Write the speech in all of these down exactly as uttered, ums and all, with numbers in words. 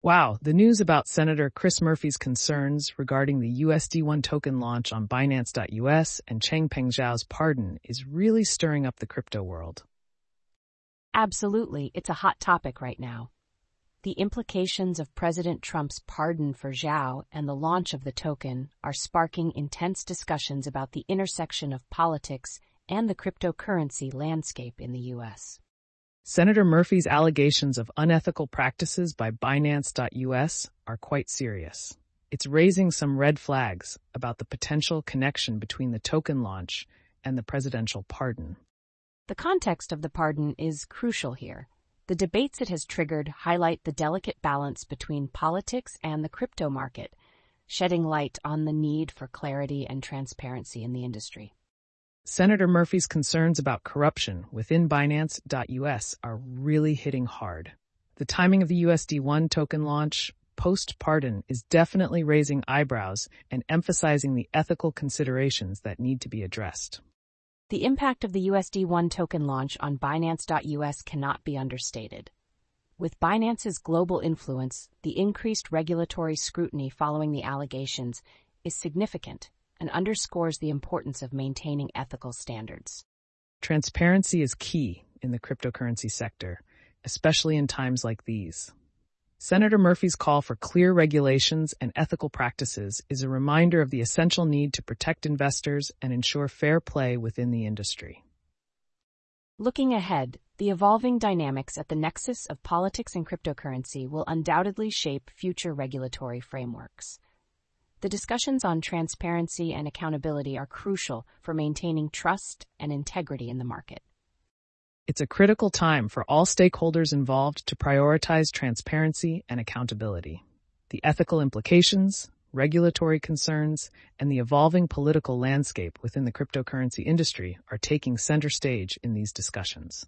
Wow, the news about Senator Chris Murphy's concerns regarding the U S D one token launch on Binance dot U S and Changpeng Zhao's pardon is really stirring up the crypto world. Absolutely, it's a hot topic right now. The implications of President Trump's pardon for Zhao and the launch of the token are sparking intense discussions about the intersection of politics and the cryptocurrency landscape in the U S. Senator Murphy's allegations of unethical practices by Binance dot U S are quite serious. It's raising some red flags about the potential connection between the token launch and the presidential pardon. The context of the pardon is crucial here. The debates it has triggered highlight the delicate balance between politics and the crypto market, shedding light on the need for clarity and transparency in the industry. Senator Murphy's concerns about corruption within Binance dot U S are really hitting hard. The timing of the U S D one token launch post-pardon is definitely raising eyebrows and emphasizing the ethical considerations that need to be addressed. The impact of the U S D one token launch on Binance dot U S cannot be understated. With Binance's global influence, the increased regulatory scrutiny following the allegations is significant and underscores the importance of maintaining ethical standards. Transparency is key in the cryptocurrency sector, especially in times like these. Senator Murphy's call for clear regulations and ethical practices is a reminder of the essential need to protect investors and ensure fair play within the industry. Looking ahead, the evolving dynamics at the nexus of politics and cryptocurrency will undoubtedly shape future regulatory frameworks. The discussions on transparency and accountability are crucial for maintaining trust and integrity in the market. It's a critical time for all stakeholders involved to prioritize transparency and accountability. The ethical implications, regulatory concerns, and the evolving political landscape within the cryptocurrency industry are taking center stage in these discussions.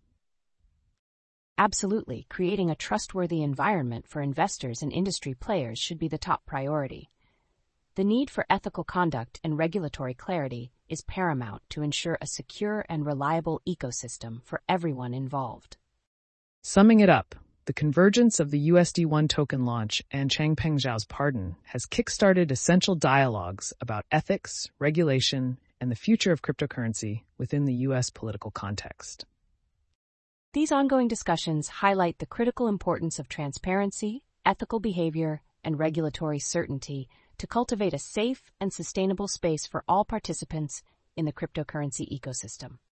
Absolutely, creating a trustworthy environment for investors and industry players should be the top priority. The need for ethical conduct and regulatory clarity is paramount to ensure a secure and reliable ecosystem for everyone involved. Summing it up, the convergence of the U S D one token launch and Changpeng Zhao's pardon has kickstarted essential dialogues about ethics, regulation, and the future of cryptocurrency within the U S political context. These ongoing discussions highlight the critical importance of transparency, ethical behavior, and regulatory certainty to cultivate a safe and sustainable space for all participants in the cryptocurrency ecosystem.